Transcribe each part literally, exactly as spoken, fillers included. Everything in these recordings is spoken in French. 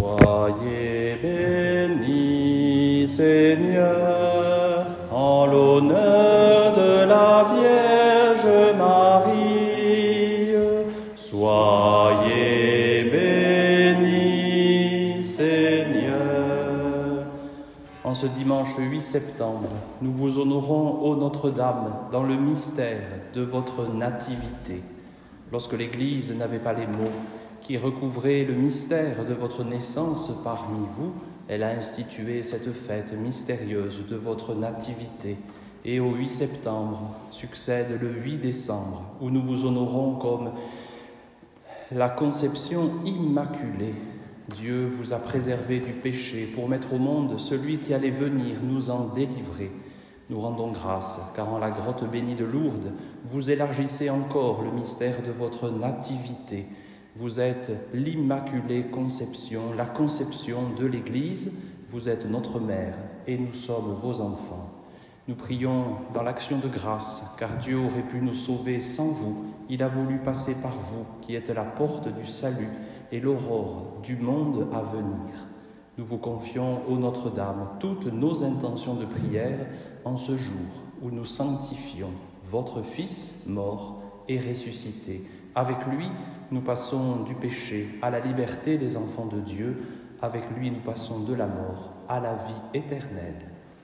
Soyez bénis, Seigneur, en l'honneur de la Vierge Marie. Soyez bénis, Seigneur. En ce dimanche huit septembre, nous vous honorons, ô Notre-Dame, dans le mystère de votre nativité. Lorsque l'Église n'avait pas les mots qui recouvraient le mystère de votre naissance parmi vous, elle a institué cette fête mystérieuse de votre nativité. Et au huit septembre succède le huit décembre, où nous vous honorons comme la conception immaculée. Dieu vous a préservé du péché pour mettre au monde celui qui allait venir nous en délivrer. Nous rendons grâce, car en la grotte bénie de Lourdes, vous élargissez encore le mystère de votre nativité. Vous êtes l'Immaculée Conception, la conception de l'Église. Vous êtes notre mère et nous sommes vos enfants. Nous prions dans l'action de grâce, car Dieu aurait pu nous sauver sans vous. Il a voulu passer par vous, qui êtes la porte du salut et l'aurore du monde à venir. Nous vous confions, ô Notre-Dame, toutes nos intentions de prière en ce jour où nous sanctifions votre Fils mort et ressuscité. Avec lui, nous passons du péché à la liberté des enfants de Dieu. Avec lui, nous passons de la mort à la vie éternelle.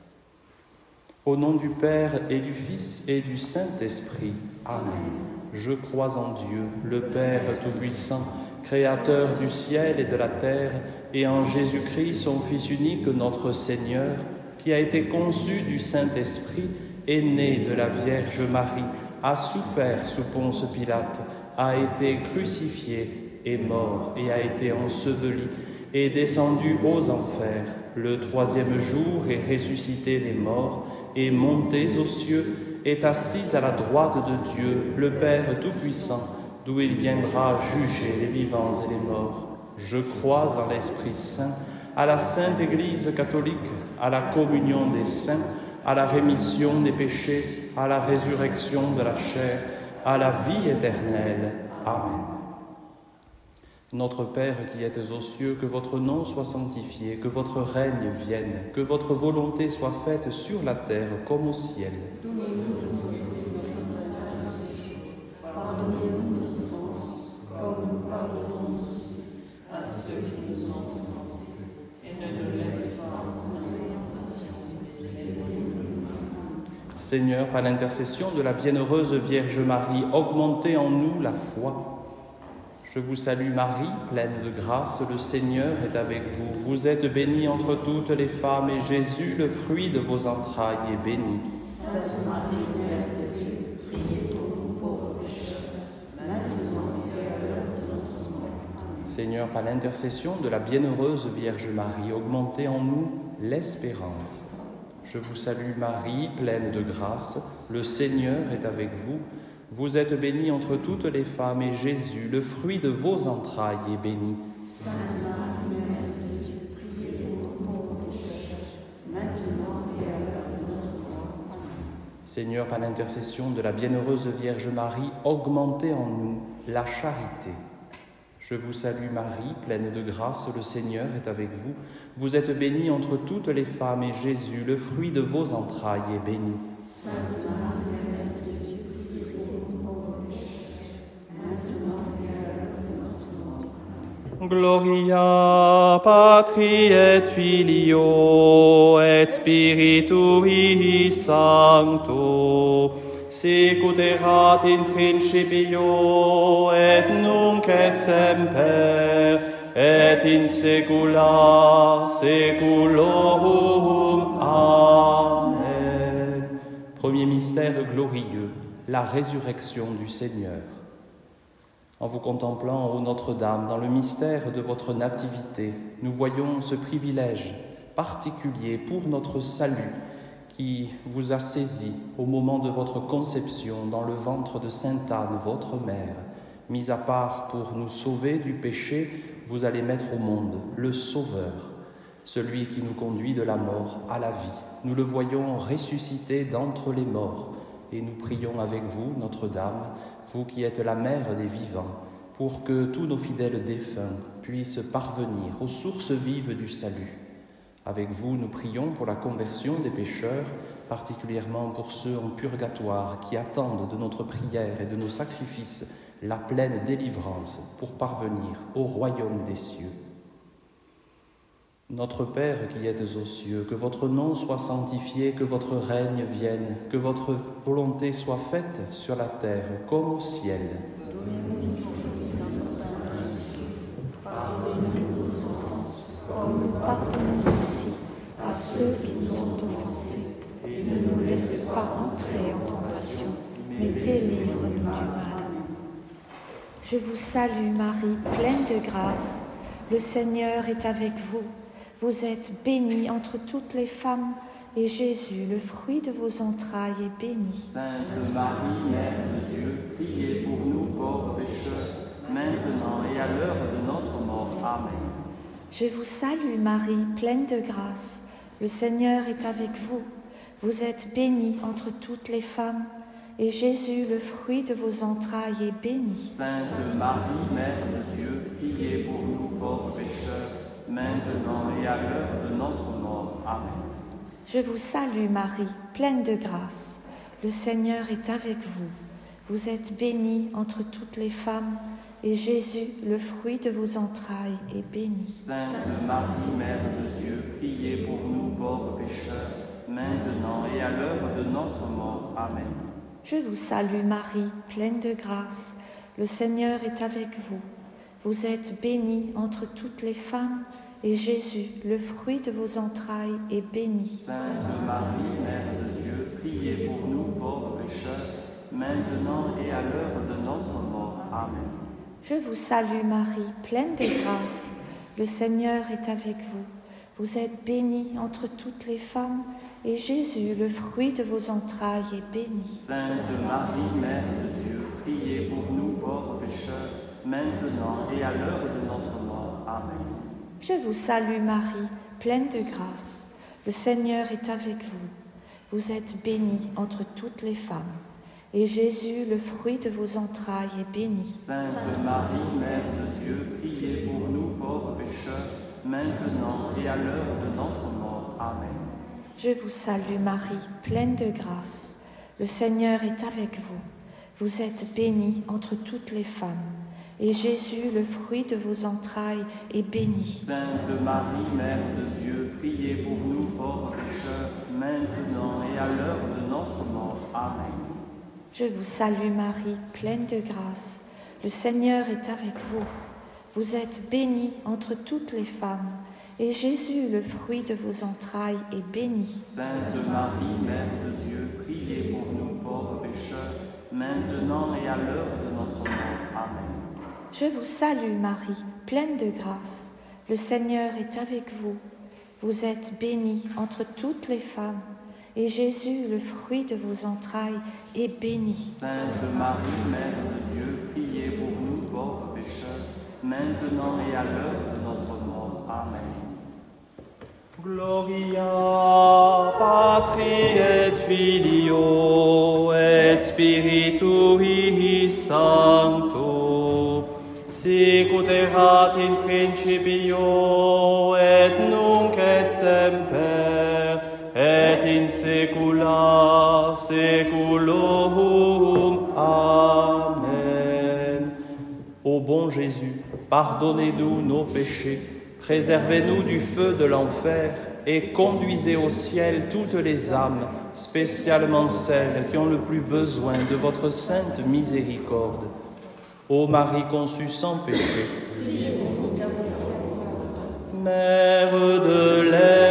Au nom du Père et du Fils et du Saint-Esprit. Amen. Je crois en Dieu, le Père Tout-Puissant, Créateur du ciel et de la terre, et en Jésus-Christ, son Fils unique, notre Seigneur, qui a été conçu du Saint-Esprit, est né de la Vierge Marie, a souffert sous Ponce Pilate, a été crucifié, est mort et a été enseveli, est descendu aux enfers. Le troisième jour est ressuscité des morts, est monté aux cieux, est assis à la droite de Dieu, le Père Tout-Puissant, d'où il viendra juger les vivants et les morts. Je crois en l'Esprit Saint, à la Sainte Église catholique, à la communion des saints, à la rémission des péchés, à la résurrection de la chair, à la vie éternelle. Amen. Notre Père qui êtes aux cieux, que votre nom soit sanctifié, que votre règne vienne, que votre volonté soit faite sur la terre comme au ciel. Seigneur, par l'intercession de la bienheureuse Vierge Marie, augmentez en nous la foi. Je vous salue Marie, pleine de grâce, le Seigneur est avec vous. Vous êtes bénie entre toutes les femmes, et Jésus, le fruit de vos entrailles, est béni. Sainte Marie, Mère de Dieu, priez pour nous pauvres pécheurs, maintenant et à l'heure de notre mort. Amen. Seigneur, par l'intercession de la bienheureuse Vierge Marie, augmentez en nous l'espérance. Je vous salue Marie, pleine de grâce, le Seigneur est avec vous. Vous êtes bénie entre toutes les femmes, et Jésus, le fruit de vos entrailles, est béni. Sainte Marie, Mère de Dieu, priez pour nous pauvres pécheurs, maintenant et à l'heure de notre mort. Amen. Seigneur, par l'intercession de la bienheureuse Vierge Marie, augmentez en nous la charité. Je vous salue Marie, pleine de grâce, le Seigneur est avec vous. Vous êtes bénie entre toutes les femmes, et Jésus, le fruit de vos entrailles, est béni. Sainte Marie, Mère de Dieu, priez pour nous pauvres pécheurs, maintenant et à l'heure de notre mort. Amen. Gloria Patri et Filio et Spiritui Sancto, sicut erat in principio et nunc et semper et in saecula saeculorum. Amen. Premier mystère glorieux, la résurrection du Seigneur. En vous contemplant, ô Notre-Dame, dans le mystère de votre nativité, nous voyons ce privilège particulier pour notre salut qui vous a saisi au moment de votre conception dans le ventre de Sainte Anne, votre mère. Mis à part pour nous sauver du péché, vous allez mettre au monde le Sauveur, celui qui nous conduit de la mort à la vie. Nous le voyons ressuscité d'entre les morts, et nous prions avec vous, Notre-Dame, vous qui êtes la mère des vivants, pour que tous nos fidèles défunts puissent parvenir aux sources vives du salut. Avec vous, nous prions pour la conversion des pécheurs, particulièrement pour ceux en purgatoire qui attendent de notre prière et de nos sacrifices la pleine délivrance pour parvenir au royaume des cieux. Notre Père qui êtes aux cieux, que votre nom soit sanctifié, que votre règne vienne, que votre volonté soit faite sur la terre comme au ciel. Donnez-nous aujourd'hui notre pain quotidien. Pardonnez-nous nos offenses, comme nous pardonnons aussi à ceux qui nous ont offensés. Et ne nous laisse pas entrer en tentation, mais délivre-nous du mal. Je vous salue Marie, pleine de grâce. Le Seigneur est avec vous. Vous êtes bénie entre toutes les femmes, et Jésus, le fruit de vos entrailles, est béni. Sainte Marie, Mère de Dieu, priez pour nous pauvres pécheurs, maintenant et à l'heure de notre mort. Amen. Je vous salue Marie, pleine de grâce. Le Seigneur est avec vous. Vous êtes bénie entre toutes les femmes, et Jésus, le fruit de vos entrailles, est béni. Sainte Marie, Mère de Dieu, priez pour nous pauvres pécheurs, maintenant et à l'heure de notre mort. Amen. Je vous salue Marie, pleine de grâce. Le Seigneur est avec vous. Vous êtes bénie entre toutes les femmes, et Jésus, le fruit de vos entrailles, est béni. Sainte Marie, Mère de Dieu, priez pour nous pauvres pécheurs, maintenant et à l'heure de notre mort. Amen. Je vous salue Marie, pleine de grâce. Le Seigneur est avec vous. Vous êtes bénie entre toutes les femmes, et Jésus, le fruit de vos entrailles, est béni. Sainte Marie, Mère de Dieu, priez pour nous pauvres pécheurs, maintenant et à l'heure de notre mort. Amen. Je vous salue Marie, pleine de grâce. Le Seigneur est avec vous. Vous êtes bénie entre toutes les femmes, et Jésus, le fruit de vos entrailles, est béni. Sainte Marie, Mère de Dieu, priez pour nous pauvres pécheurs, maintenant et à l'heure de notre mort. Amen. Je vous salue Marie, pleine de grâce. Le Seigneur est avec vous. Vous êtes bénie entre toutes les femmes, et Jésus, le fruit de vos entrailles, est béni. Sainte Marie, Mère de Dieu, priez pour nous pauvres pécheurs, maintenant et à l'heure de notre mort. Amen. Je vous salue Marie, pleine de grâce. Le Seigneur est avec vous. Vous êtes bénie entre toutes les femmes, et Jésus, le fruit de vos entrailles, est béni. Sainte Marie, Mère de Dieu, priez pour nous pauvres pécheurs, maintenant et à l'heure de notre mort. Amen. Je vous salue Marie, pleine de grâce. Le Seigneur est avec vous. Vous êtes bénie entre toutes les femmes, et Jésus, le fruit de vos entrailles, est béni. Sainte Marie, Mère de Dieu, priez pour nous pauvres pécheurs, maintenant et à l'heure de notre mort. Amen. Je vous salue Marie, pleine de grâce. Le Seigneur est avec vous. Vous êtes bénie entre toutes les femmes, et Jésus, le fruit de vos entrailles, est béni. Sainte Marie, Mère de Dieu, priez pour nous pauvres pécheurs, maintenant et à l'heure de notre mort. Amen. Gloria Patri et Filio et Spiritui Sancto, sic ut erat in principio et nunc et semper et in saecula saeculorum. Amen. Ô bon Jésus, pardonnez-nous nos péchés, préservez-nous du feu de l'enfer et conduisez au ciel toutes les âmes, spécialement celles qui ont le plus besoin de votre sainte miséricorde. Ô Marie conçue sans péché, Mère de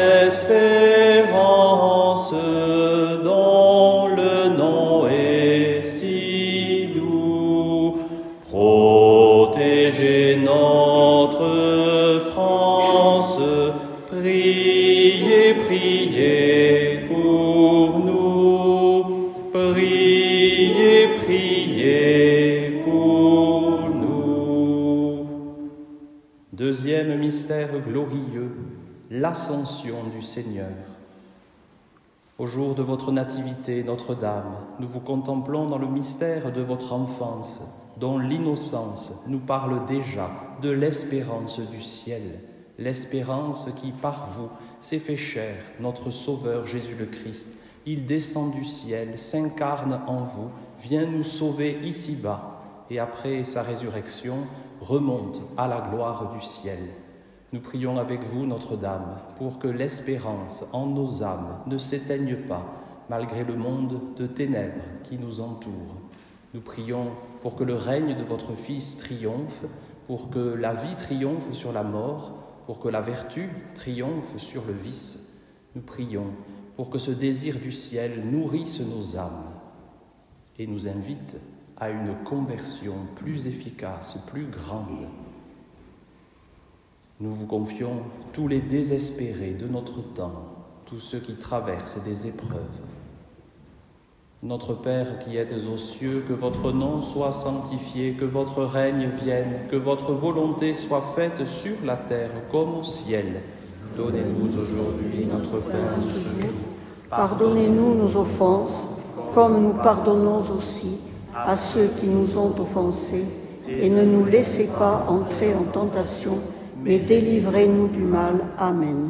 l'espérance, dont le nom est si doux, protégez notre France, priez, priez pour nous, priez, priez pour nous. Deuxième mystère glorieux, l'ascension du Seigneur. Au jour de votre nativité, Notre-Dame, nous vous contemplons dans le mystère de votre enfance dont l'innocence nous parle déjà de l'espérance du ciel, l'espérance qui, par vous, s'est fait chair, notre Sauveur Jésus le Christ. Il descend du ciel, s'incarne en vous, vient nous sauver ici-bas, et après sa résurrection, remonte à la gloire du ciel. Nous prions avec vous, Notre-Dame, pour que l'espérance en nos âmes ne s'éteigne pas, malgré le monde de ténèbres qui nous entoure. Nous prions pour que le règne de votre Fils triomphe, pour que la vie triomphe sur la mort, pour que la vertu triomphe sur le vice. Nous prions pour que ce désir du ciel nourrisse nos âmes et nous invite à une conversion plus efficace, plus grande. Nous vous confions tous les désespérés de notre temps, tous ceux qui traversent des épreuves. Notre Père qui êtes aux cieux, que votre nom soit sanctifié, que votre règne vienne, que votre volonté soit faite sur la terre comme au ciel. Donnez-nous aujourd'hui notre pain de ce jour. Pardonnez-nous nos offenses, comme nous pardonnons aussi à ceux qui nous ont offensés, et ne nous laissez pas entrer en tentation, mais délivrez-nous du mal. Amen.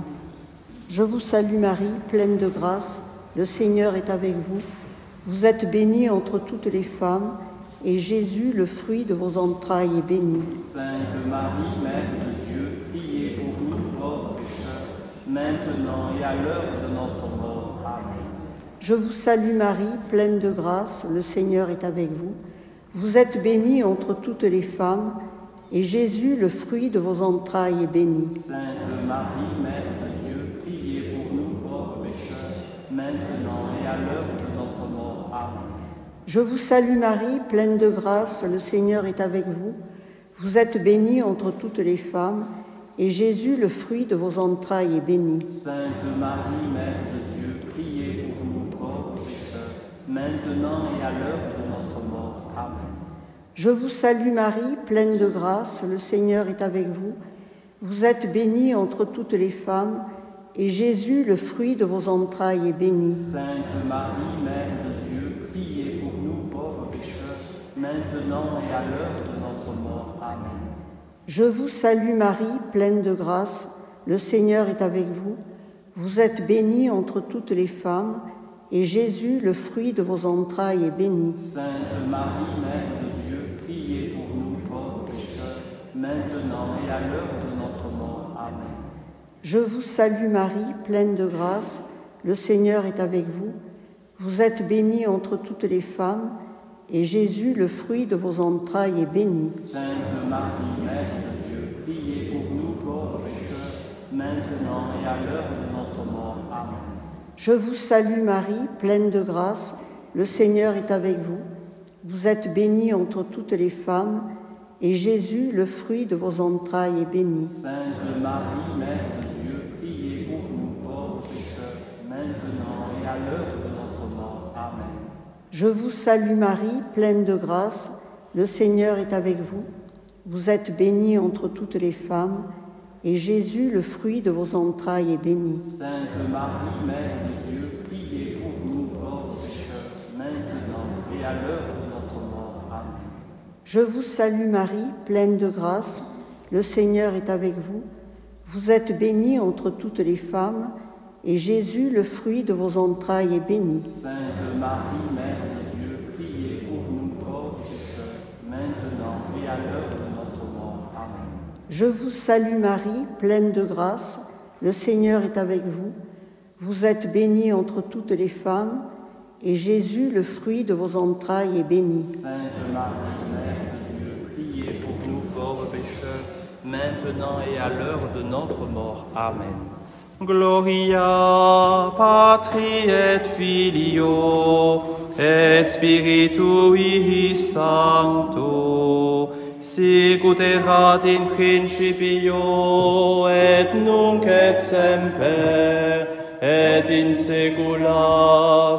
Je vous salue Marie, pleine de grâce, le Seigneur est avec vous. Vous êtes bénie entre toutes les femmes, et Jésus, le fruit de vos entrailles, est béni. Sainte Marie, Mère de Dieu, priez pour nous pauvres pécheurs, maintenant et à l'heure de notre mort. Amen. Je vous salue Marie, pleine de grâce, le Seigneur est avec vous. Vous êtes bénie entre toutes les femmes, et Jésus, le fruit de vos entrailles, est béni. Sainte Marie, Mère de Dieu, priez pour nous pauvres pécheurs, maintenant et à l'heure de notre mort. Amen. Je vous salue Marie, pleine de grâce, le Seigneur est avec vous. Vous êtes bénie entre toutes les femmes, et Jésus, le fruit de vos entrailles, est béni. Sainte Marie, Mère de Dieu, priez pour nous pauvres pécheurs, maintenant et à l'heure de notre mort. Amen. Je vous salue Marie, pleine de grâce, le Seigneur est avec vous. Vous êtes bénie entre toutes les femmes, et Jésus, le fruit de vos entrailles, est béni. Sainte Marie, Mère de Dieu, priez pour nous pauvres pécheurs, maintenant et à l'heure de notre mort. Amen. Je vous salue Marie, pleine de grâce, le Seigneur est avec vous. Vous êtes bénie entre toutes les femmes, et Jésus, le fruit de vos entrailles, est béni. Sainte Marie, Mère de Dieu, priez pour nous pauvres pécheurs, maintenant et à l'heure de notre mort. Amen. Je vous salue Marie, pleine de grâce, le Seigneur est avec vous. Vous êtes bénie entre toutes les femmes, et Jésus, le fruit de vos entrailles, est béni. Sainte Marie, Mère de Dieu, priez pour nous pauvres pécheurs, maintenant et à l'heure de notre mort. Amen. Je vous salue Marie, pleine de grâce, le Seigneur est avec vous. Vous êtes bénie entre toutes les femmes, et Jésus, le fruit de vos entrailles, est béni. Sainte Marie, Mère de Dieu, priez pour nous pauvres pécheurs, maintenant et à l'heure de notre mort. Amen. Je vous salue Marie, pleine de grâce, le Seigneur est avec vous. Vous êtes bénie entre toutes les femmes, et Jésus, le fruit de vos entrailles, est béni. Sainte Marie, Mère de Dieu, priez pour nous pauvres pécheurs, maintenant et à l'heure de notre mort. Amen. Je vous salue Marie, pleine de grâce, le Seigneur est avec vous. Vous êtes bénie entre toutes les femmes, et Jésus, le fruit de vos entrailles, est béni. Sainte Marie, Mère de Dieu, priez pour nous pauvres pécheurs, maintenant et à l'heure de notre mort. Amen. Je vous salue Marie, pleine de grâce, le Seigneur est avec vous. Vous êtes bénie entre toutes les femmes, et Jésus, le fruit de vos entrailles, est béni. Sainte Marie, Mère de Dieu, priez pour nous pauvres pécheurs, maintenant et à l'heure de notre mort. Amen. Gloria Patri et Filio et Spiritui Sancto, sicut erat in principio et nunc et semper et in saecula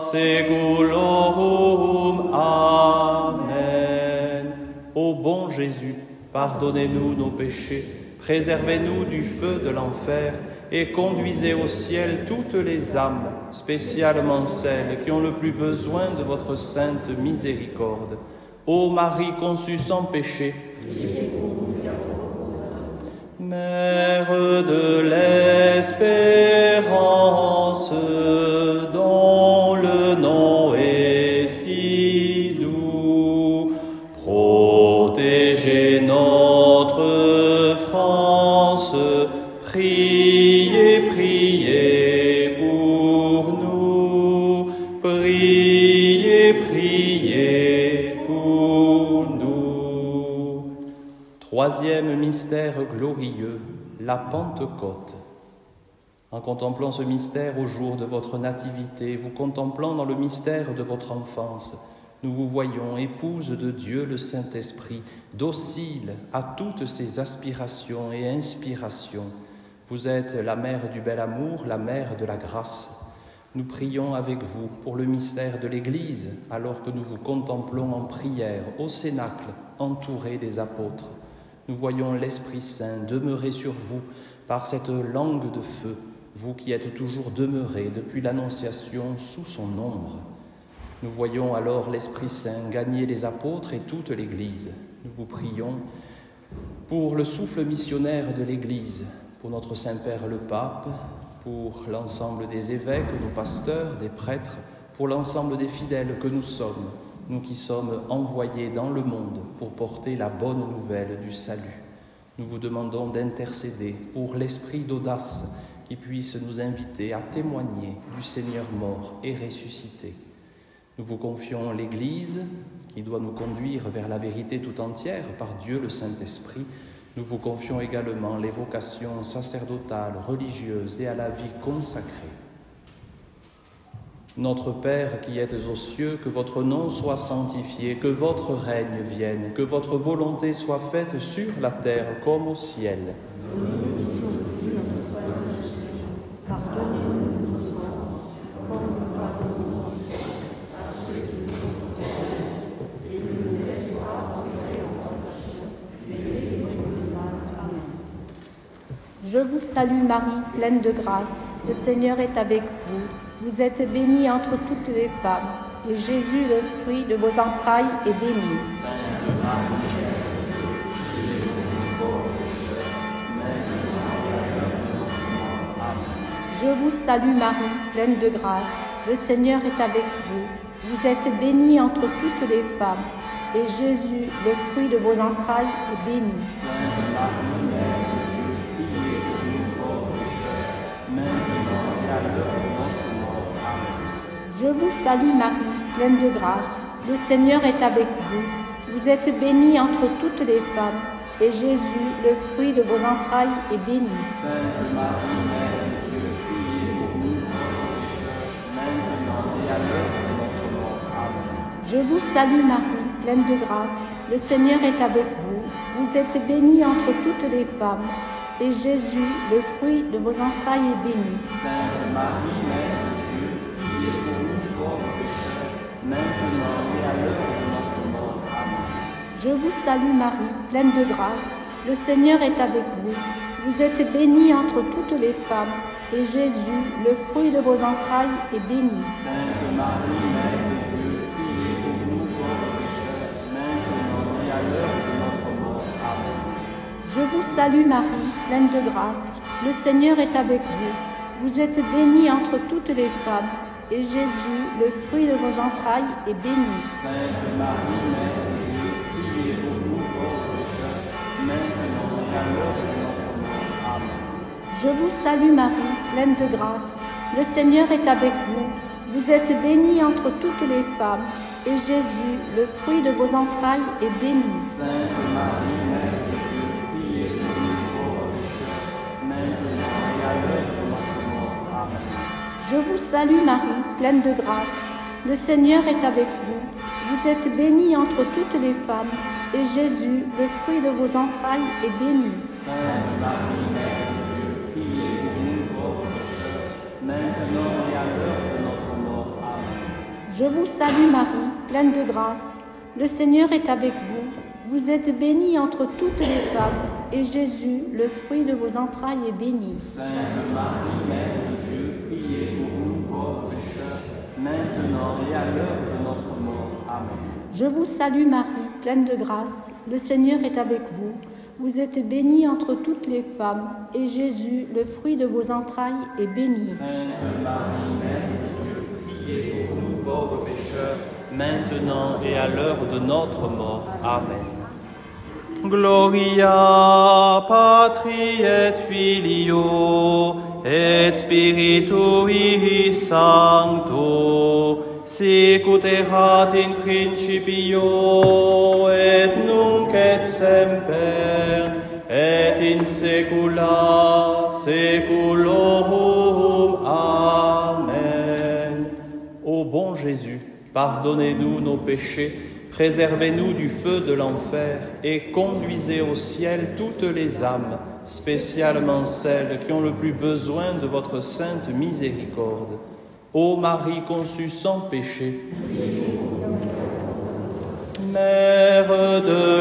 saeculorum. Amen. Ô bon Jésus, pardonnez-nous nos péchés, préservez-nous du feu de l'enfer et conduisez au ciel toutes les âmes, spécialement celles qui ont le plus besoin de votre sainte miséricorde. Ô Marie conçue sans péché, Mère de l'espérance, dont le nom est si doux, protégez notre France, priez, priez pour nous, priez, priez pour nous. Troisième mystère glorieux, la Pentecôte. En contemplant ce mystère au jour de votre nativité, vous contemplant dans le mystère de votre enfance, nous vous voyons, épouse de Dieu le Saint-Esprit, docile à toutes ses aspirations et inspirations. Vous êtes la mère du bel amour, la mère de la grâce. Nous prions avec vous pour le mystère de l'Église, alors que nous vous contemplons en prière au cénacle, entouré des apôtres. Nous voyons l'Esprit Saint demeurer sur vous par cette langue de feu, vous qui êtes toujours demeurés depuis l'Annonciation sous son ombre. Nous voyons alors l'Esprit Saint gagner les apôtres et toute l'Église. Nous vous prions pour le souffle missionnaire de l'Église, pour notre Saint-Père le Pape, pour l'ensemble des évêques, nos pasteurs, des prêtres, pour l'ensemble des fidèles que nous sommes, nous qui sommes envoyés dans le monde pour porter la bonne nouvelle du salut. Nous vous demandons d'intercéder pour l'esprit d'audace qui puisse nous inviter à témoigner du Seigneur mort et ressuscité. Nous vous confions l'Église qui doit nous conduire vers la vérité tout entière par Dieu le Saint-Esprit. Nous vous confions également les vocations sacerdotales, religieuses et à la vie consacrée. Notre Père qui êtes aux cieux, que votre nom soit sanctifié, que votre règne vienne, que votre volonté soit faite sur la terre comme au ciel. Pardonnez-nous nos offenses, comme nous pardonnons à ceux qui nous ont offensés, et ne nous laisse pas entrer en tentation, mais délivre-nous du mal. Amen. Je vous salue Marie, pleine de grâce, le Seigneur est avec vous. Vous êtes bénie entre toutes les femmes, et Jésus, le fruit de vos entrailles, est béni. Je vous salue Marie, pleine de grâce, le Seigneur est avec vous. Vous êtes bénie entre toutes les femmes, et Jésus, le fruit de vos entrailles, est béni. Je vous salue Marie, pleine de grâce, le Seigneur est avec vous. Vous êtes bénie entre toutes les femmes, et Jésus, le fruit de vos entrailles, est béni. Sainte Marie, Mère de Dieu, priez pour nous pauvres pécheurs, maintenant et à l'heure de notre mort. Amen. Je vous salue Marie, pleine de grâce, le Seigneur est avec vous. Vous êtes bénie entre toutes les femmes, et Jésus, le fruit de vos entrailles, est béni. Sainte Marie, Mère de Dieu, priez pour nous pauvres pécheurs, maintenant et à l'heure de notre mort. Amen. Je vous salue Marie, pleine de grâce, le Seigneur est avec vous. Vous êtes bénie entre toutes les femmes, et Jésus, le fruit de vos entrailles, est béni. Sainte Marie, Mère de Dieu, priez pour nous pauvres pécheurs, maintenant et à l'heure de notre mort. Amen. Je vous salue Marie, pleine de grâce, le Seigneur est avec vous. Vous êtes bénie entre toutes les femmes, et Jésus, le fruit de vos entrailles, est béni. Sainte Marie, Mère de Dieu, priez pour nous pauvres pécheurs, maintenant et à l'heure de notre mort. Amen. Je vous salue Marie, pleine de grâce, le Seigneur est avec vous. Vous êtes bénie entre toutes les femmes, et Jésus, le fruit de vos entrailles, est béni. Sainte Marie, Mère de Dieu, priez pour nous pauvres pécheurs, maintenant et à l'heure de notre mort. Amen. Je vous salue Marie, pleine de grâce, le Seigneur est avec vous. Vous êtes bénie entre toutes les femmes, et Jésus, le fruit de vos entrailles, est béni. Sainte Marie, Mère de Dieu, priez pour nous pauvres pécheurs, maintenant et à l'heure de notre mort. Amen. Je vous salue Marie, pleine de grâce, le Seigneur est avec vous. Vous êtes bénie entre toutes les femmes, et Jésus, le fruit de vos entrailles, est béni. Sainte Marie, Mère de Dieu, priez pour nous pauvres pécheurs, maintenant et à l'heure de notre mort. Amen. Je vous salue Marie, pleine de grâce, le Seigneur est avec vous. Vous êtes bénie entre toutes les femmes, et Jésus, le fruit de vos entrailles, est béni. Sainte Marie, Mère de Dieu, priez pour nous pauvres pécheurs, maintenant et à l'heure de notre mort. Amen. Gloria Patri et Filio et Spiritui Sancto, sicut erat in principio et nunc et semper et in saecula saeculorum. Amen. Ô bon Jésus, pardonnez-nous nos péchés, préservez-nous du feu de l'enfer et conduisez au ciel toutes les âmes, spécialement celles qui ont le plus besoin de votre sainte miséricorde. Ô Marie conçue sans péché, Mère de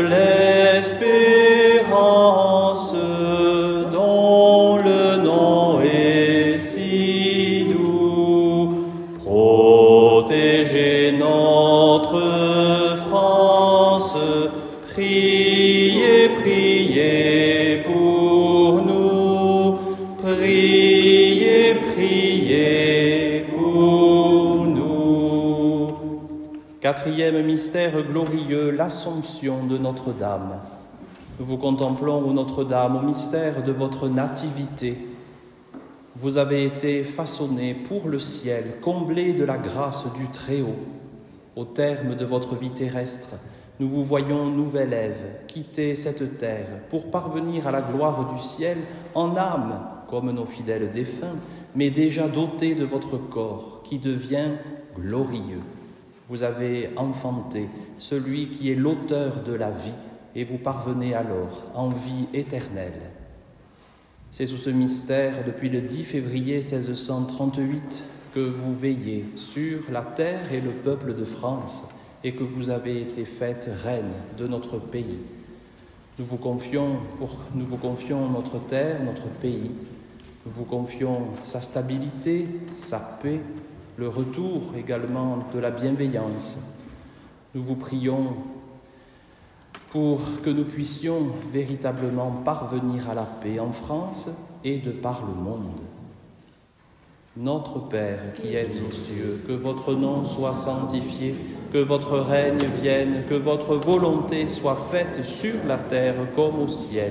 l'espérance, dont le nom est si doux, protégez notre France, priez, priez pour nous, priez, priez pour nous. Quatrième mystère glorieux, l'Assomption de Notre-Dame. Nous vous contemplons, ô Notre-Dame, au mystère de votre nativité. Vous avez été façonnée pour le ciel, comblée de la grâce du Très-Haut. Au terme de votre vie terrestre, nous vous voyons nouvelle Ève quitter cette terre pour parvenir à la gloire du ciel en âme, comme nos fidèles défunts, mais déjà dotés de votre corps qui devient glorieux. Vous avez enfanté celui qui est l'auteur de la vie et vous parvenez alors en vie éternelle. C'est sous ce mystère, depuis le dix février seize cent trente-huit, que vous veillez sur la terre et le peuple de France et que vous avez été faite reine de notre pays. Nous vous confions, pour, nous vous confions notre terre, notre pays. Nous vous confions sa stabilité, sa paix, le retour également de la bienveillance. Nous vous prions pour que nous puissions véritablement parvenir à la paix en France et de par le monde. Notre Père qui es aux cieux, que votre nom soit sanctifié, que votre règne vienne, que votre volonté soit faite sur la terre comme au ciel.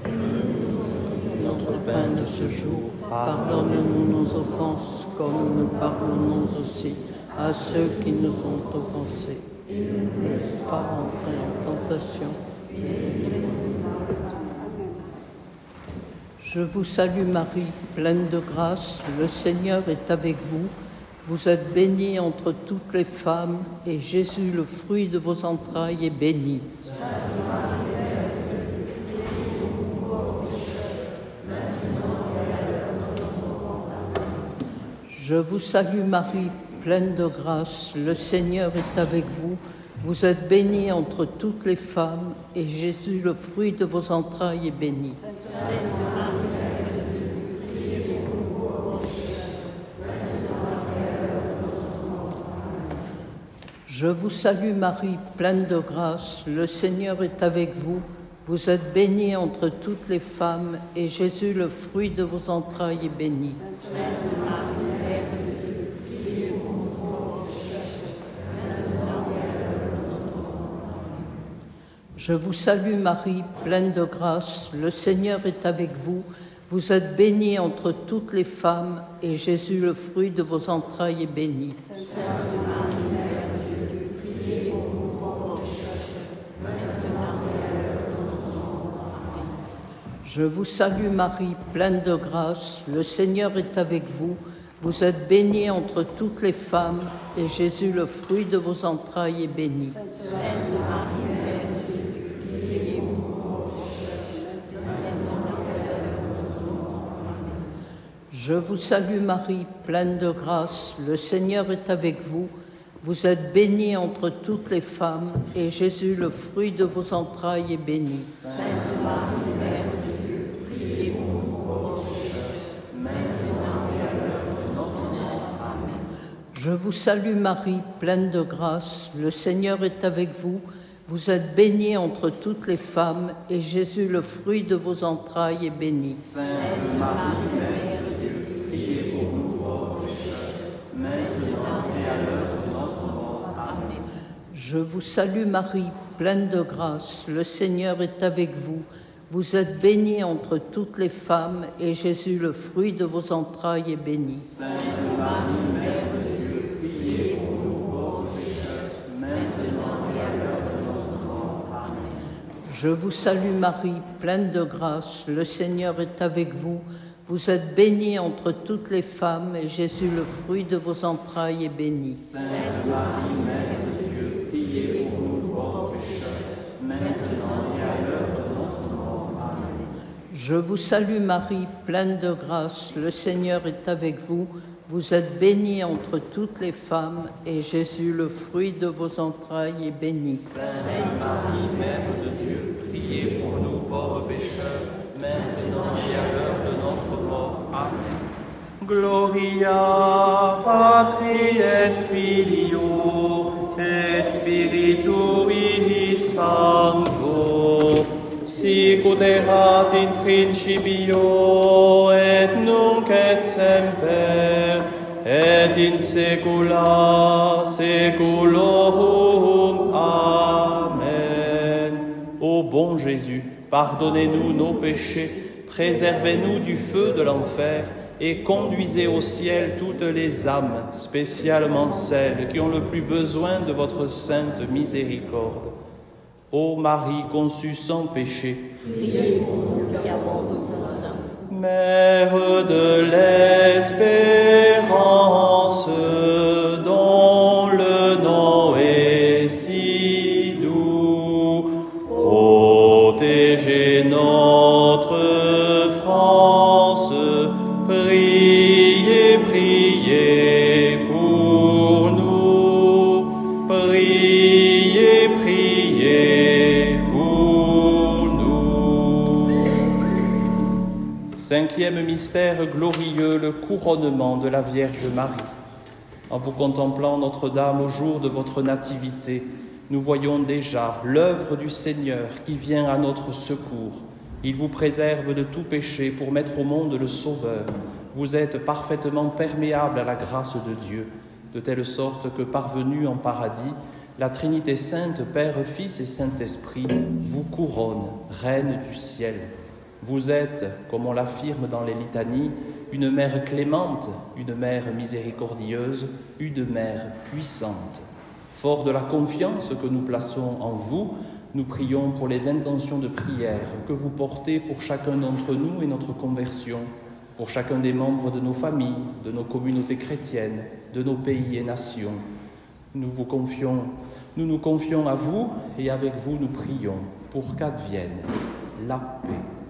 Notre pain de ce jour, pardonne-nous nos offenses, comme nous pardonnons aussi à ceux qui nous ont offensés. Et ne nous laisse pas entrer en tentation. Je vous salue Marie, pleine de grâce, le Seigneur est avec vous. Vous êtes bénie entre toutes les femmes, et Jésus, le fruit de vos entrailles, est béni. Je vous salue Marie, pleine de grâce, le Seigneur est avec vous. Vous êtes bénie entre toutes les femmes, et Jésus, le fruit de vos entrailles, est béni. Je vous salue Marie, pleine de grâce, le Seigneur est avec vous. Vous êtes bénie entre toutes les femmes, et Jésus, le fruit de vos entrailles, est béni. Je vous salue Marie, pleine de grâce, le Seigneur est avec vous. Vous êtes bénie entre toutes les femmes, et Jésus, le fruit de vos entrailles, est béni. Je vous salue Marie, pleine de grâce, le Seigneur est avec vous. Vous êtes bénie entre toutes les femmes, et Jésus, le fruit de vos entrailles, est béni. Je vous salue Marie, pleine de grâce, le Seigneur est avec vous. Vous êtes bénie entre toutes les femmes, et Jésus, le fruit de vos entrailles, est béni. Sainte Marie, Mère de Dieu, priez pour nous pauvres pécheurs, maintenant et à l'heure de notre mort. Amen. Je vous salue Marie, pleine de grâce, le Seigneur est avec vous. Vous êtes bénie entre toutes les femmes, et Jésus, le fruit de vos entrailles, est béni. Sainte Marie, Mère de Dieu, priez pour nous pauvres pécheurs, maintenant et à l'heure de notre mort. Amen. Je vous salue Marie, pleine de grâce, le Seigneur est avec vous. Vous êtes bénie entre toutes les femmes, et Jésus, le fruit de vos entrailles, est béni. Sainte Marie, Mère de Dieu, priez pour nous pauvres pécheurs, maintenant et à l'heure de notre mort. Amen. Je vous salue Marie, pleine de grâce, le Seigneur est avec vous. Vous êtes bénie entre toutes les femmes, et Jésus, le fruit de vos entrailles, est béni. Sainte Marie, Mère de Dieu, priez pour nous pauvres pécheurs, maintenant et à l'heure de notre mort. Amen. Je vous salue Marie, pleine de grâce, le Seigneur est avec vous. Vous êtes bénie entre toutes les femmes, et Jésus, le fruit de vos entrailles, est béni. Sainte Marie, Mère de Dieu, priez pour nous pauvres pécheurs, maintenant et à l'heure de notre mort. Amen. Gloria Patri et Filio et Spiritui Sancto, sic ut erat in principio et nunc et semper et in saecula saeculorum. Amen. Ô bon Jésus, pardonnez-nous nos péchés, préservez-nous du feu de l'enfer et conduisez au ciel toutes les âmes, spécialement celles qui ont le plus besoin de votre sainte miséricorde. Ô Marie conçue sans péché, Priez pour nous qui avons besoin. Mère de l'espérance, dont le nom est si doux, protégez notre France, priez, priez pour nous, priez, priez pour nous. Cinquième mystère glorieux, le couronnement de la Vierge Marie. En vous contemplant, Notre-Dame, au jour de votre nativité, nous voyons déjà l'œuvre du Seigneur qui vient à notre secours. Il vous préserve de tout péché pour mettre au monde le Sauveur. Vous êtes parfaitement perméable à la grâce de Dieu, de telle sorte que, parvenue en paradis, la Trinité sainte, Père, Fils et Saint-Esprit, vous couronne, Reine du ciel. Vous êtes, comme on l'affirme dans les litanies, une mère clémente, une mère miséricordieuse, une mère puissante. Fort de la confiance que nous plaçons en vous, nous prions pour les intentions de prière que vous portez pour chacun d'entre nous et notre conversion, pour chacun des membres de nos familles, de nos communautés chrétiennes, de nos pays et nations. Nous vous confions, nous nous confions à vous et avec vous nous prions pour qu'advienne la paix.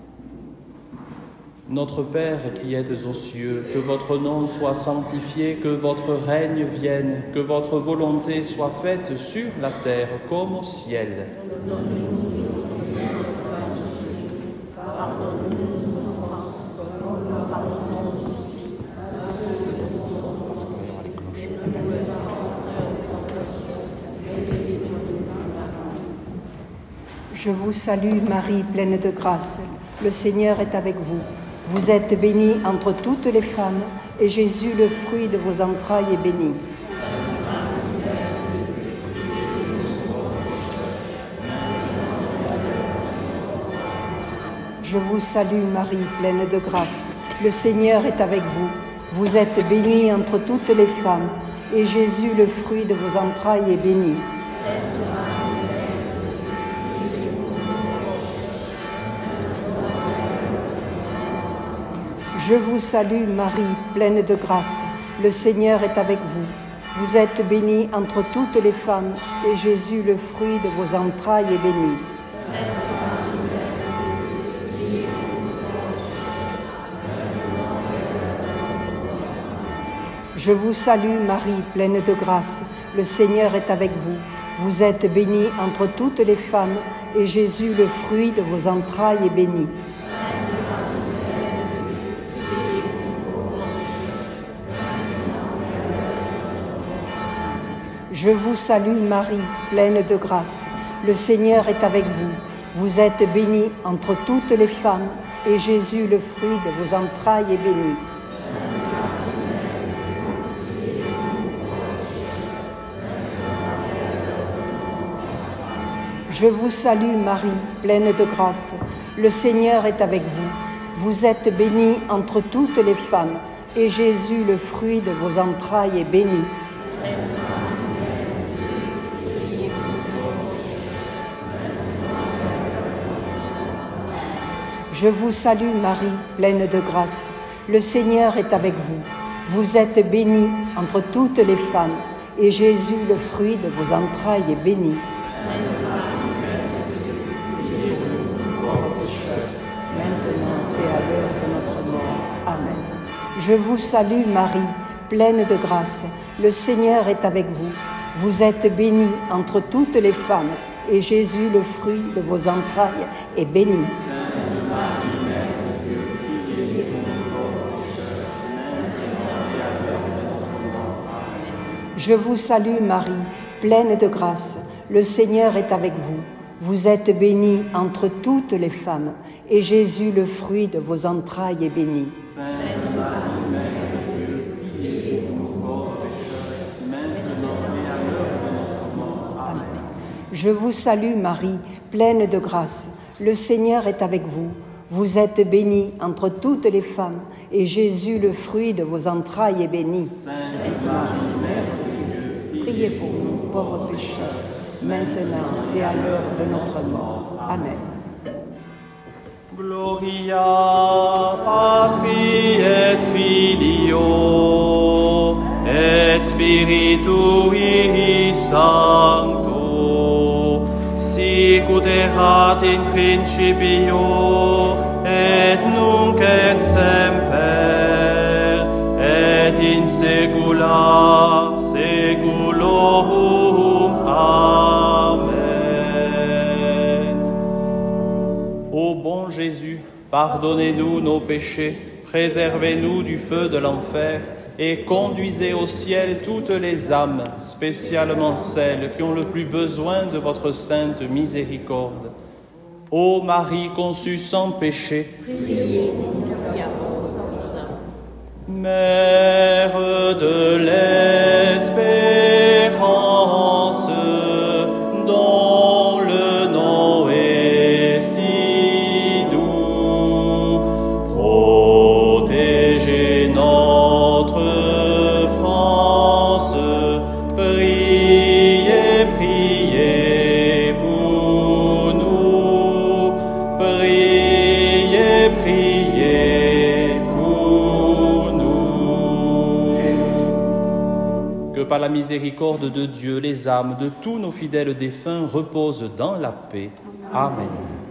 Notre Père qui êtes aux cieux, que votre nom soit sanctifié, que votre règne vienne, que votre volonté soit faite sur la terre comme au ciel. Je vous salue Marie, pleine de grâce. Le Seigneur est avec vous. Vous êtes bénie entre toutes les femmes, et Jésus, le fruit de vos entrailles, est béni. Je vous salue Marie, pleine de grâce. Le Seigneur est avec vous. Vous êtes bénie entre toutes les femmes, et Jésus, le fruit de vos entrailles, est béni. Je vous salue Marie, pleine de grâce. Le Seigneur est avec vous. Vous êtes bénie entre toutes les femmes, et Jésus, le fruit de vos entrailles, est béni. Je vous salue Marie, pleine de grâce. Le Seigneur est avec vous. Vous êtes bénie entre toutes les femmes, et Jésus, le fruit de vos entrailles, est béni. Je vous salue Marie, pleine de grâce. Le Seigneur est avec vous. Vous êtes bénie entre toutes les femmes, et Jésus, le fruit de vos entrailles, est béni. Je vous salue Marie, pleine de grâce. Le Seigneur est avec vous. Vous êtes bénie entre toutes les femmes, et Jésus, le fruit de vos entrailles, est béni. Je vous salue Marie, pleine de grâce. Le Seigneur est avec vous. Vous êtes bénie entre toutes les femmes, et Jésus, le fruit de vos entrailles, est béni. Je vous salue Marie, pleine de grâce. Le Seigneur est avec vous. Vous êtes bénie entre toutes les femmes, et Jésus, le fruit de vos entrailles, est béni. Je vous salue Marie, pleine de grâce. Le Seigneur est avec vous. Vous êtes bénie entre toutes les femmes, et Jésus, le fruit de vos entrailles, est béni. Je vous salue Marie, pleine de grâce. Le Seigneur est avec vous. Vous êtes bénie entre toutes les femmes, et Jésus, le fruit de vos entrailles, est béni. Sainte Marie, Mère de Dieu, priez pour nous, pauvres pécheurs, maintenant et à l'heure de notre mort. Amen. Gloria Patri et Filio et Spiritui Sancto, sic ut erat in principio et nunc et semper et in saecula saeculorum. Amen. Ô bon Jésus, pardonnez-nous nos péchés, préservez-nous du feu de l'enfer et conduisez au ciel toutes les âmes, spécialement celles qui ont le plus besoin de votre sainte miséricorde. Ô Marie conçue sans péché, Mère de l'espérance, dont le nom est si doux, protégez notre France, priez, priez pour nous, priez, priez pour nous. Que par la miséricorde de Dieu, les âmes de tous nos fidèles défunts reposent dans la paix. Amen.